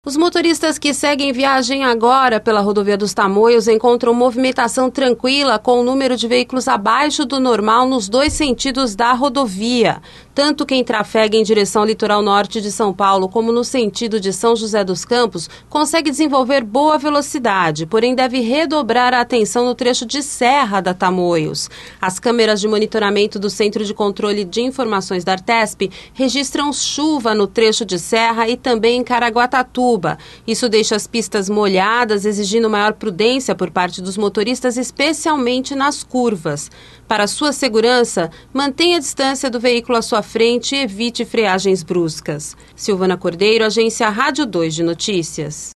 Os motoristas que seguem viagem agora pela rodovia dos Tamoios encontram movimentação tranquila com o número de veículos abaixo do normal nos dois sentidos da rodovia. Tanto quem trafega em direção ao litoral norte de São Paulo como no sentido de São José dos Campos consegue desenvolver boa velocidade, porém deve redobrar a atenção no trecho de serra da Tamoios. As câmeras de monitoramento do Centro de Controle de Informações da Artesp registram chuva no trecho de serra e também em Caraguatatuba. Isso deixa as pistas molhadas, exigindo maior prudência por parte dos motoristas, especialmente nas curvas. Para sua segurança, mantenha a distância do veículo à sua frente e evite freagens bruscas. Silvana Cordeiro, Agência Rádio 2 de Notícias.